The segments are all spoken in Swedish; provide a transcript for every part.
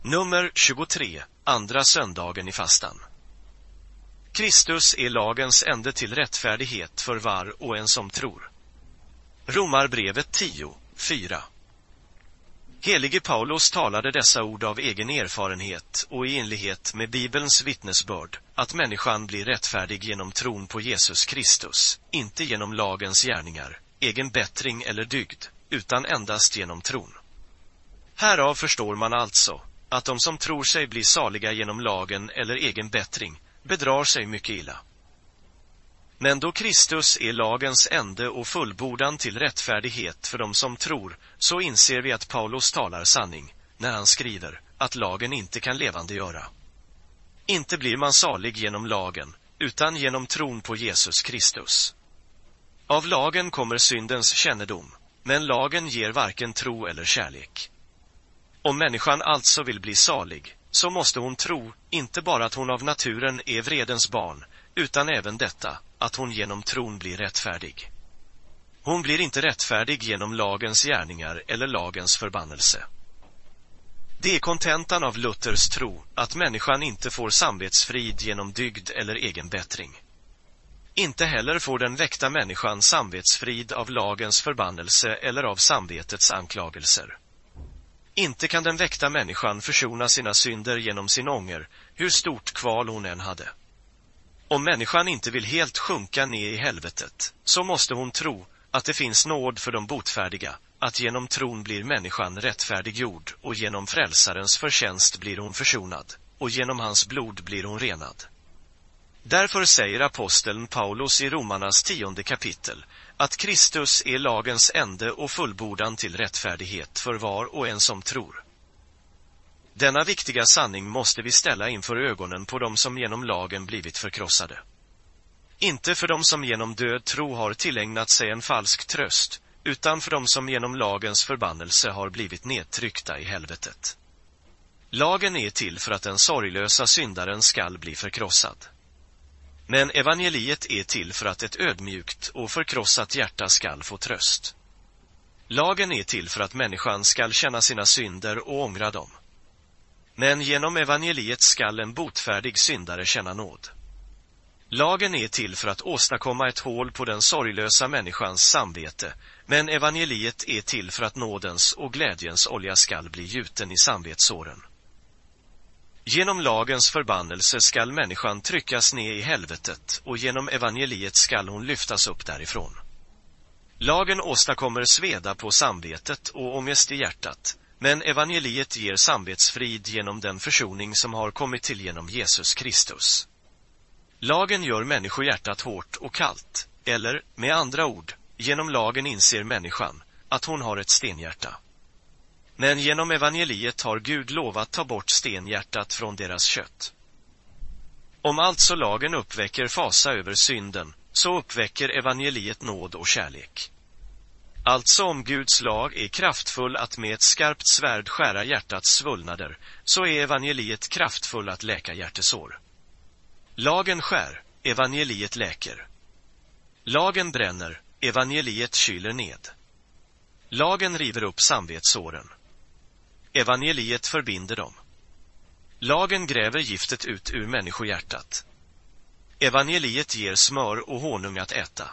Nummer 23, andra söndagen i fastan. Kristus är lagens ände till rättfärdighet för var och en som tror. Romarbrevet 10:4. Helige Paulus talade dessa ord av egen erfarenhet och i enlighet med Bibelns vittnesbörd att människan blir rättfärdig genom tron på Jesus Kristus, inte genom lagens gärningar, egen bättring eller dygd, utan endast genom tron. Härav förstår man alltså att de som tror sig bli saliga genom lagen eller egen bättring bedrar sig mycket illa. Men då Kristus är lagens ände och fullbordan till rättfärdighet för de som tror, så inser vi att Paulus talar sanning när han skriver att lagen inte kan levandegöra. Inte blir man salig genom lagen, utan genom tron på Jesus Kristus. Av lagen kommer syndens kännedom, men lagen ger varken tro eller kärlek. Om människan alltså vill bli salig, så måste hon tro inte bara att hon av naturen är vredens barn, utan även detta, att hon genom tron blir rättfärdig. Hon blir inte rättfärdig genom lagens gärningar eller lagens förbannelse. Det är kontentan av Luthers tro att människan inte får samvetsfrid genom dygd eller egen bättring. Inte heller får den väckta människan samvetsfrid av lagens förbannelse eller av samvetets anklagelser. Inte kan den väckta människan försona sina synder genom sin ånger, hur stort kval hon än hade. Om människan inte vill helt sjunka ner i helvetet, så måste hon tro att det finns nåd för de botfärdiga, att genom tron blir människan rättfärdiggjord och genom frälsarens förtjänst blir hon försonad, och genom hans blod blir hon renad. Därför säger aposteln Paulus i Romarnas 10:e kapitel att Kristus är lagens ände och fullbordan till rättfärdighet för var och en som tror. Denna viktiga sanning måste vi ställa inför ögonen på dem som genom lagen blivit förkrossade. Inte för dem som genom död tro har tillägnat sig en falsk tröst, utan för dem som genom lagens förbannelse har blivit nedtryckta i helvetet. Lagen är till för att den sorglösa syndaren skall bli förkrossad. Men evangeliet är till för att ett ödmjukt och förkrossat hjärta skall få tröst. Lagen är till för att människan skall känna sina synder och ångra dem. Men genom evangeliet skall en botfärdig syndare känna nåd. Lagen är till för att åstadkomma ett hål på den sorglösa människans samvete, men evangeliet är till för att nådens och glädjens olja skall bli gjuten i samvetssåren. Genom lagens förbannelse skall människan tryckas ner i helvetet, och genom evangeliet skall hon lyftas upp därifrån. Lagen åstadkommer sveda på samvetet och ångest i hjärtat, men evangeliet ger samvetsfrid genom den försoning som har kommit till genom Jesus Kristus. Lagen gör människohjärtat hårt och kallt, eller, med andra ord, genom lagen inser människan att hon har ett stenhjärta. Men genom evangeliet har Gud lovat ta bort stenhjärtat från deras kött. Om alltså lagen uppväcker fasa över synden, så uppväcker evangeliet nåd och kärlek. Alltså om Guds lag är kraftfull att med ett skarpt svärd skära hjärtats svullnader, så är evangeliet kraftfull att läka hjärtesår. Lagen skär, evangeliet läker. Lagen bränner, evangeliet kyler ned. Lagen river upp samvetssåren. Evangeliet förbinder dem. Lagen gräver giftet ut ur människohjärtat. Evangeliet ger smör och honung att äta.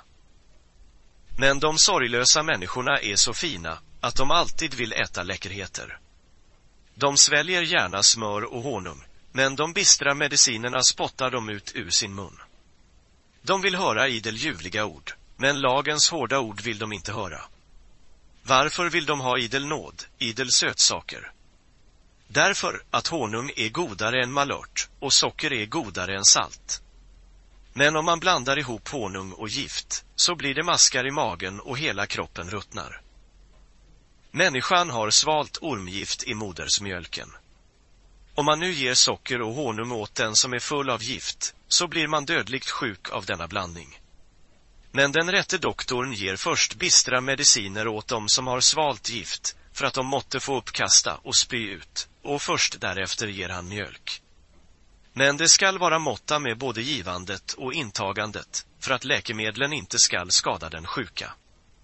Men de sorglösa människorna är så fina att de alltid vill äta läckerheter. De sväljer gärna smör och honung, men de bistra medicinerna spottar de ut ur sin mun. De vill höra idel ljuvliga ord, men lagens hårda ord vill de inte höra. Varför vill de ha idel nåd, idel sötsaker? Därför att honung är godare än malört och socker är godare än salt. Men om man blandar ihop honung och gift, så blir det maskar i magen och hela kroppen ruttnar. Människan har svalt ormgift i modersmjölken. Om man nu ger socker och honung åt den som är full av gift, så blir man dödligt sjuk av denna blandning. Men den rätte doktorn ger först bistra mediciner åt dem som har svalt gift, för att de måtte få uppkasta och spy ut, och först därefter ger han mjölk. Men det skall vara måtta med både givandet och intagandet, för att läkemedlen inte skall skada den sjuka.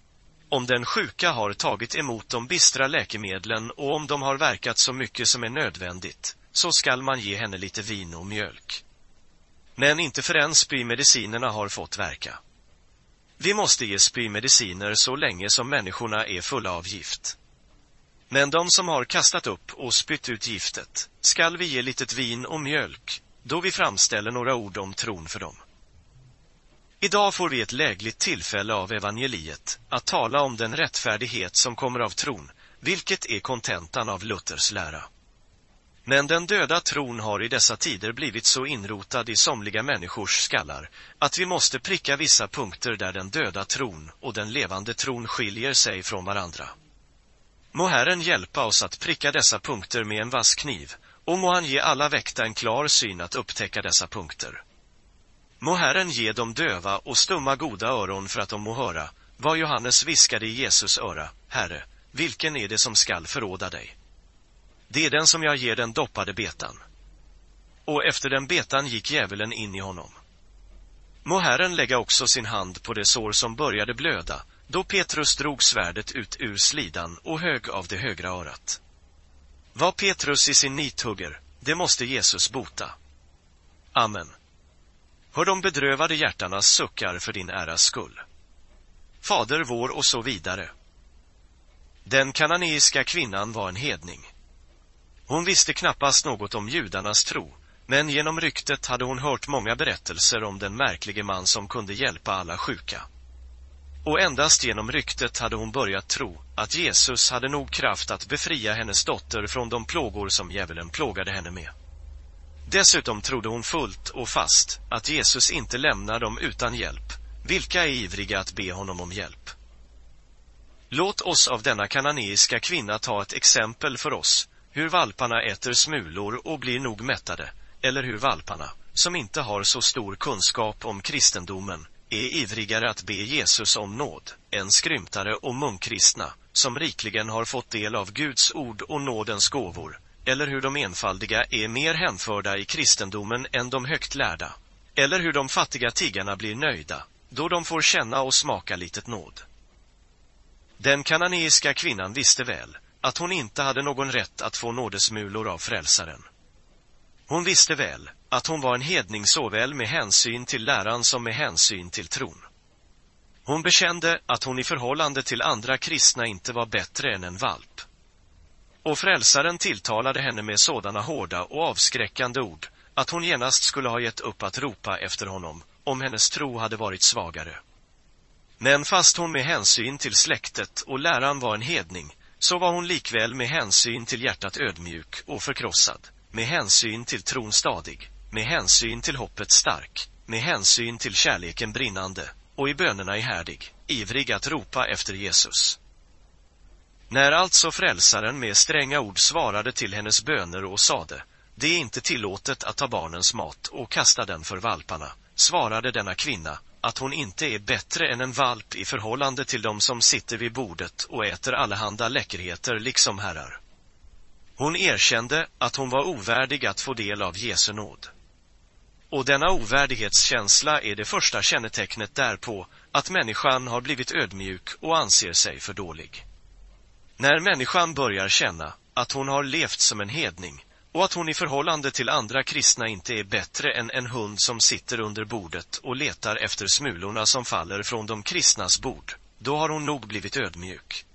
Om den sjuka har tagit emot de bistra läkemedlen och om de har verkat så mycket som är nödvändigt, så skall man ge henne lite vin och mjölk. Men inte förrän spymedicinerna har fått verka. Vi måste ge spymediciner så länge som människorna är fulla av gift. Men de som har kastat upp och spytt ut giftet, skall vi ge litet vin och mjölk, då vi framställer några ord om tron för dem. Idag får vi ett lägligt tillfälle av evangeliet att tala om den rättfärdighet som kommer av tron, vilket är kontentan av Luthers lära. Men den döda tron har i dessa tider blivit så inrotad i somliga människors skallar att vi måste pricka vissa punkter där den döda tron och den levande tron skiljer sig från varandra. Må Herren hjälpa oss att pricka dessa punkter med en vass kniv, och må han ge alla väkta en klar syn att upptäcka dessa punkter. Må Herren ge dem döva och stumma goda öron för att de må höra, vad Johannes viskade i Jesus öra: Herre, vilken är det som skall förråda dig? Det är den som jag ger den doppade betan. Och efter den betan gick djävulen in i honom. Må Herren lägga också sin hand på det sår som började blöda, då Petrus drog svärdet ut ur slidan och högg av det högra örat. Vad Petrus i sin nit hugger, det måste Jesus bota. Amen. Hör de bedrövade hjärtarnas suckar för din äras skull. Fader vår och så vidare. Den kananeiska kvinnan var en hedning. Hon visste knappast något om judarnas tro, men genom ryktet hade hon hört många berättelser om den märklige man som kunde hjälpa alla sjuka. Och endast genom ryktet hade hon börjat tro att Jesus hade nog kraft att befria hennes dotter från de plågor som djävulen plågade henne med. Dessutom trodde hon fullt och fast att Jesus inte lämnar dem utan hjälp, vilka är ivriga att be honom om hjälp. Låt oss av denna kananeiska kvinna ta ett exempel för oss, hur valparna äter smulor och blir nog mättade, eller hur valparna, som inte har så stor kunskap om kristendomen, är ivrigare att be Jesus om nåd än skrymtare och munkkristna, som rikligen har fått del av Guds ord och nådens gåvor, eller hur de enfaldiga är mer hänförda i kristendomen än de högt lärda, eller hur de fattiga tiggarna blir nöjda, då de får känna och smaka litet nåd. Den kananeiska kvinnan visste väl att hon inte hade någon rätt att få nådesmulor av frälsaren. Hon visste väl att hon var en hedning såväl med hänsyn till läran som med hänsyn till tron. Hon bekände att hon i förhållande till andra kristna inte var bättre än en valp. Och frälsaren tilltalade henne med sådana hårda och avskräckande ord att hon genast skulle ha gett upp att ropa efter honom, om hennes tro hade varit svagare. Men fast hon med hänsyn till släktet och läran var en hedning, så var hon likväl med hänsyn till hjärtat ödmjuk och förkrossad, med hänsyn till tron stadig, med hänsyn till hoppet stark, med hänsyn till kärleken brinnande, och i bönerna ihärdig, ivrig att ropa efter Jesus. När alltså frälsaren med stränga ord svarade till hennes böner och sade: det är inte tillåtet att ta barnens mat och kasta den för valparna, svarade denna kvinna att hon inte är bättre än en valp i förhållande till dem som sitter vid bordet och äter allehanda läckerheter liksom herrar. Hon erkände att hon var ovärdig att få del av Jesu nåd. Och denna ovärdighetskänsla är det första kännetecknet därpå att människan har blivit ödmjuk och anser sig för dålig. När människan börjar känna att hon har levt som en hedning och att hon i förhållande till andra kristna inte är bättre än en hund som sitter under bordet och letar efter smulorna som faller från de kristnas bord, då har hon nog blivit ödmjuk.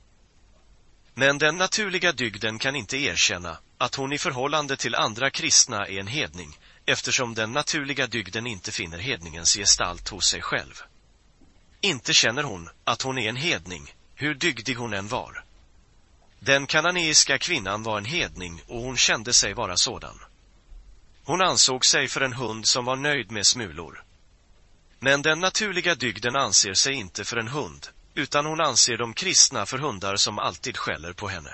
Men den naturliga dygden kan inte erkänna att hon i förhållande till andra kristna är en hedning, eftersom den naturliga dygden inte finner hedningens gestalt hos sig själv. Inte känner hon att hon är en hedning, hur dygdig hon än var. Den kananeiska kvinnan var en hedning och hon kände sig vara sådan. Hon ansåg sig för en hund som var nöjd med smulor. Men den naturliga dygden anser sig inte för en hund, utan hon anser de kristna för hundar som alltid skäller på henne.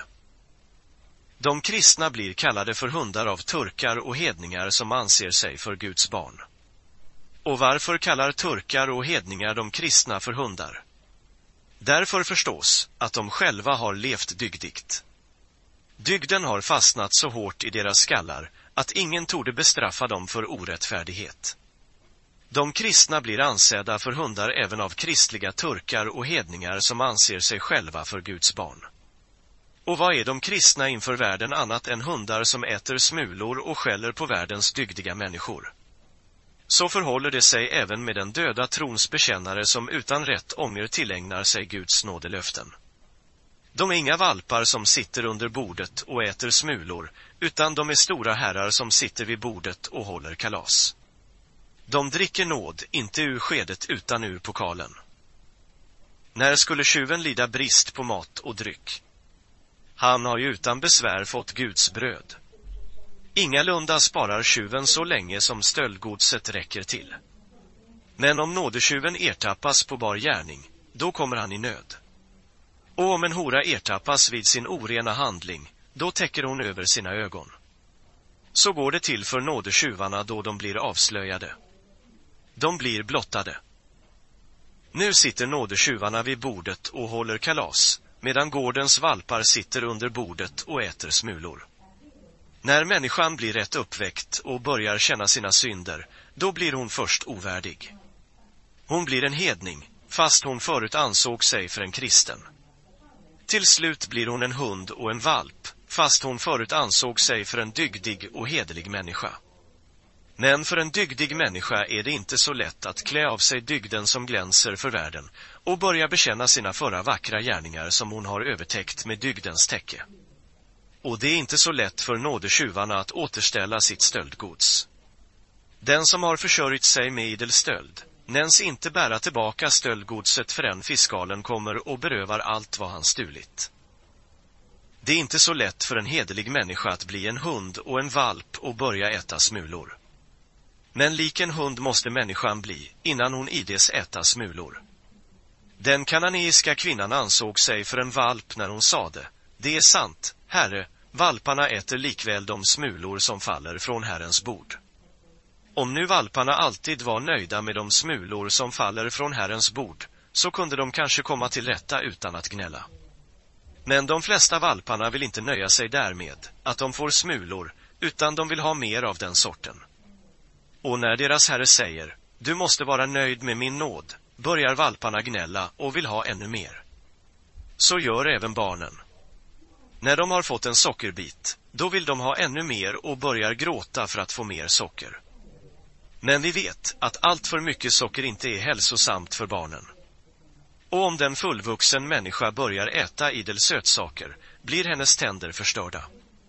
De kristna blir kallade för hundar av turkar och hedningar som anser sig för Guds barn. Och varför kallar turkar och hedningar de kristna för hundar? Därför förstås att de själva har levt dygdigt. Dygden har fastnat så hårt i deras skallar att ingen torde bestraffa dem för orättfärdighet. De kristna blir ansedda för hundar även av kristliga turkar och hedningar som anser sig själva för Guds barn. Och vad är de kristna inför världen annat än hundar som äter smulor och skäller på världens dygdiga människor? Så förhåller det sig även med den döda trons bekännare som utan rätt ånger tillägnar sig Guds nådelöften. De är inga valpar som sitter under bordet och äter smulor, utan de är stora herrar som sitter vid bordet och håller kalas. De dricker nåd, inte ur skedet utan ur pokalen. När skulle tjuven lida brist på mat och dryck? Han har ju utan besvär fått Guds bröd. Ingalunda sparar tjuven så länge som stöldgodset räcker till. Men om nådetjuven ertappas på bar gärning, då kommer han i nöd. Och om en hora ertappas vid sin orena handling, då täcker hon över sina ögon. Så går det till för nådetjuvarna då de blir avslöjade. De blir blottade. Nu sitter nådetjuvarna vid bordet och håller kalas, medan gårdens valpar sitter under bordet och äter smulor. När människan blir rätt uppväckt och börjar känna sina synder, då blir hon först ovärdig. Hon blir en hedning, fast hon förut ansåg sig för en kristen. Till slut blir hon en hund och en valp, fast hon förut ansåg sig för en dygdig och hederlig människa. Men för en dygdig människa är det inte så lätt att klä av sig dygden som glänser för världen och börja bekänna sina förra vackra gärningar som hon har övertäckt med dygdens täcke. Och det är inte så lätt för nådetjuvarna att återställa sitt stöldgods. Den som har försörjt sig med idel stöld nämns inte bära tillbaka stöldgodset förrän fiskalen kommer och berövar allt vad han stulit. Det är inte så lätt för en hederlig människa att bli en hund och en valp och börja äta smulor. Men lik en hund måste människan bli innan hon ides äta smulor. Den kananeiska kvinnan ansåg sig för en valp när hon sade: "Det är sant, Herre, valparna äter likväl de smulor som faller från Herrens bord." Om nu valparna alltid var nöjda med de smulor som faller från Herrens bord, så kunde de kanske komma till rätta utan att gnälla. Men de flesta valparna vill inte nöja sig därmed, att de får smulor, utan de vill ha mer av den sorten. Och när deras herre säger: "Du måste vara nöjd med min nåd", börjar valparna gnälla och vill ha ännu mer. Så gör även barnen. När de har fått en sockerbit, då vill de ha ännu mer och börjar gråta för att få mer socker. Men vi vet att allt för mycket socker inte är hälsosamt för barnen. Och om den fullvuxen människa börjar äta idel sötsaker, blir hennes tänder förstörda.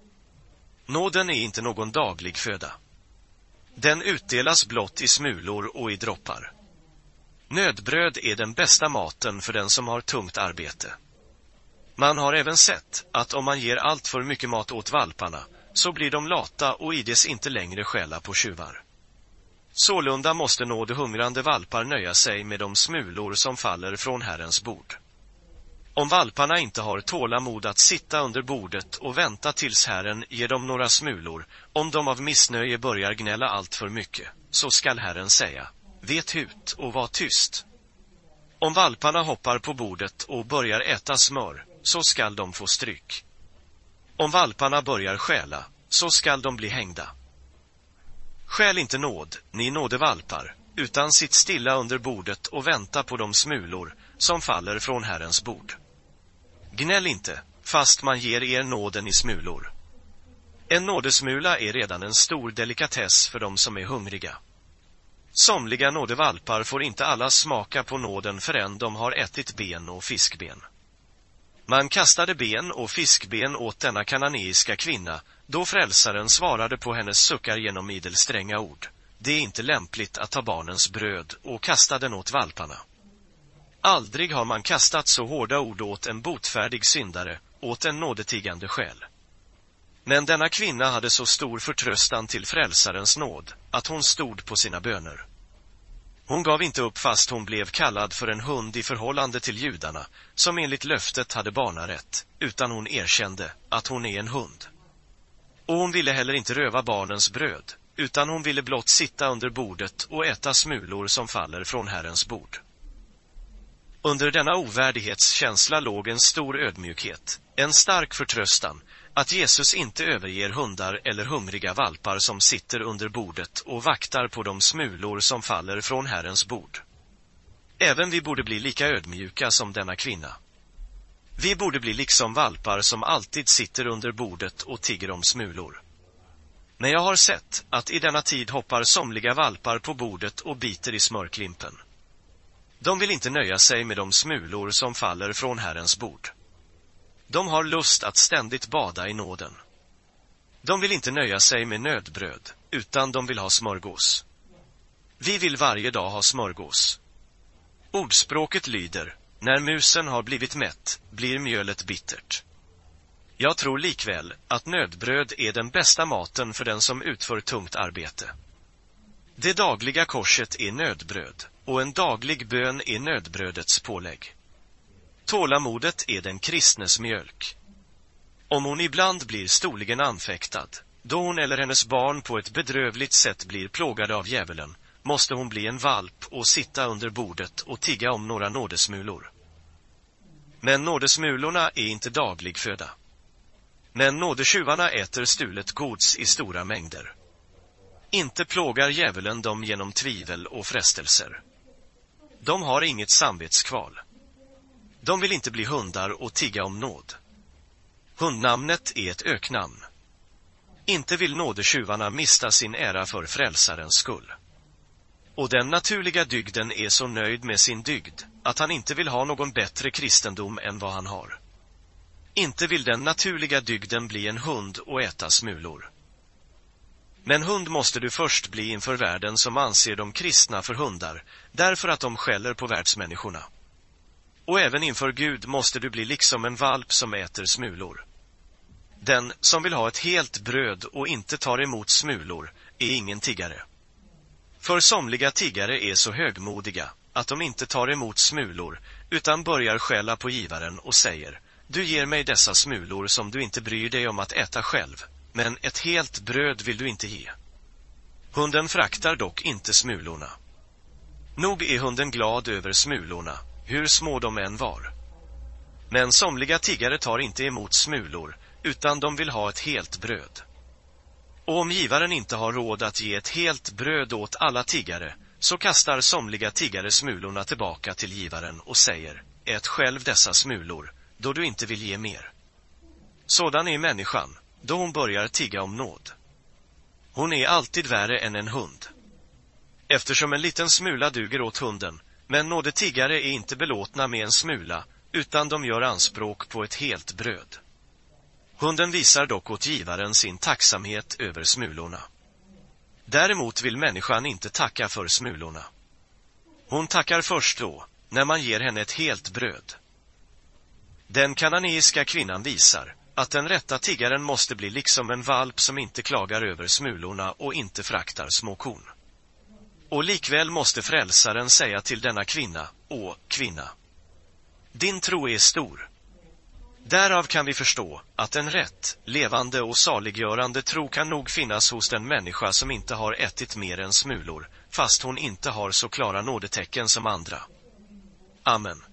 Nåden är inte någon daglig föda. Den utdelas blott i smulor och i droppar. Nödbröd är den bästa maten för den som har tungt arbete. Man har även sett att om man ger allt för mycket mat åt valparna, så blir de lata och ides inte längre skälla på tjuvar. Sålunda måste nådehungrande valpar nöja sig med de smulor som faller från Herrens bord. Om valparna inte har tålamod att sitta under bordet och vänta tills Herren ger dem några smulor, om de av missnöje börjar gnälla allt för mycket, så skall Herren säga: "Vet hut och var tyst." Om valparna hoppar på bordet och börjar äta smör, så skall de få stryk. Om valparna börjar stjäla, så skall de bli hängda. Skäl inte nåd, ni nådevalpar, utan sitt stilla under bordet och vänta på de smulor som faller från Herrens bord. Gnäll inte, fast man ger er nåden i smulor. En nådesmula är redan en stor delikatess för de som är hungriga. Somliga nådevalpar får inte alla smaka på nåden förrän de har ätit ben och fiskben. Man kastade ben och fiskben åt denna kananeiska kvinna, då frälsaren svarade på hennes suckar genom idel stränga ord: "Det är inte lämpligt att ta barnens bröd och kasta den åt valparna." Aldrig har man kastat så hårda ord åt en botfärdig syndare, åt en nådetigande själ. Men denna kvinna hade så stor förtröstan till frälsarens nåd, att hon stod på sina böner. Hon gav inte upp fast hon blev kallad för en hund i förhållande till judarna, som enligt löftet hade barnarätt, utan hon erkände att hon är en hund. Och hon ville heller inte röva barnens bröd, utan hon ville blott sitta under bordet och äta smulor som faller från Herrens bord. Under denna ovärdighetskänsla låg en stor ödmjukhet, en stark förtröstan, att Jesus inte överger hundar eller hungriga valpar som sitter under bordet och vaktar på de smulor som faller från Herrens bord. Även vi borde bli lika ödmjuka som denna kvinna. Vi borde bli liksom valpar som alltid sitter under bordet och tigger om smulor. Men jag har sett att i denna tid hoppar somliga valpar på bordet och biter i smörklimpen. De vill inte nöja sig med de smulor som faller från Herrens bord. De har lust att ständigt bada i nåden. De vill inte nöja sig med nödbröd, utan de vill ha smörgås. Vi vill varje dag ha smörgås. Ordspråket lyder: när musen har blivit mätt, blir mjölet bittert. Jag tror likväl att nödbröd är den bästa maten för den som utför tungt arbete. Det dagliga korset är nödbröd, och en daglig bön är nödbrödets pålägg. Tålamodet är den kristnes mjölk. Om hon ibland blir storligen anfäktad, då hon eller hennes barn på ett bedrövligt sätt blir plågade av djävulen, måste hon bli en valp och sitta under bordet och tigga om några nådesmulor. Men nådesmulorna är inte daglig föda. Men nådetjuvarna äter stulet gods i stora mängder. Inte plågar djävulen dem genom tvivel och frestelser. De har inget samvetskval. De vill inte bli hundar och tigga om nåd. Hundnamnet är ett öknamn. Inte vill nådetjuvarna mista sin ära för frälsarens skull. Och den naturliga dygden är så nöjd med sin dygd att han inte vill ha någon bättre kristendom än vad han har. Inte vill den naturliga dygden bli en hund och äta smulor. Men hund måste du först bli inför världen som anser de kristna för hundar, därför att de skäller på världsmänniskorna. Och även inför Gud måste du bli liksom en valp som äter smulor. Den som vill ha ett helt bröd och inte tar emot smulor är ingen tiggare. För somliga tiggare är så högmodiga att de inte tar emot smulor utan börjar skälla på givaren och säger: du ger mig dessa smulor som du inte bryr dig om att äta själv, men ett helt bröd vill du inte ge. Hunden fraktar dock inte smulorna. Nog är hunden glad över smulorna, hur små de än var. Men somliga tiggare tar inte emot smulor, utan de vill ha ett helt bröd. Och om givaren inte har råd att ge ett helt bröd åt alla tiggare, så kastar somliga tiggare smulorna tillbaka till givaren och säger: ät själv dessa smulor, då du inte vill ge mer. Sådan är människan, då hon börjar tigga om nåd. Hon är alltid värre än en hund. Eftersom en liten smula duger åt hunden, men nådetiggare är inte belåtna med en smula, utan de gör anspråk på ett helt bröd. Hunden visar dock åt givaren sin tacksamhet över smulorna. Däremot vill människan inte tacka för smulorna. Hon tackar först då, när man ger henne ett helt bröd. Den kananeiska kvinnan visar att den rätta tiggaren måste bli liksom en valp som inte klagar över smulorna och inte fraktar små korn. Och likväl måste frälsaren säga till denna kvinna: åh, kvinna, din tro är stor. Därav kan vi förstå att en rätt, levande och saliggörande tro kan nog finnas hos den människa som inte har ätit mer än smulor, fast hon inte har så klara nådetecken som andra. Amen.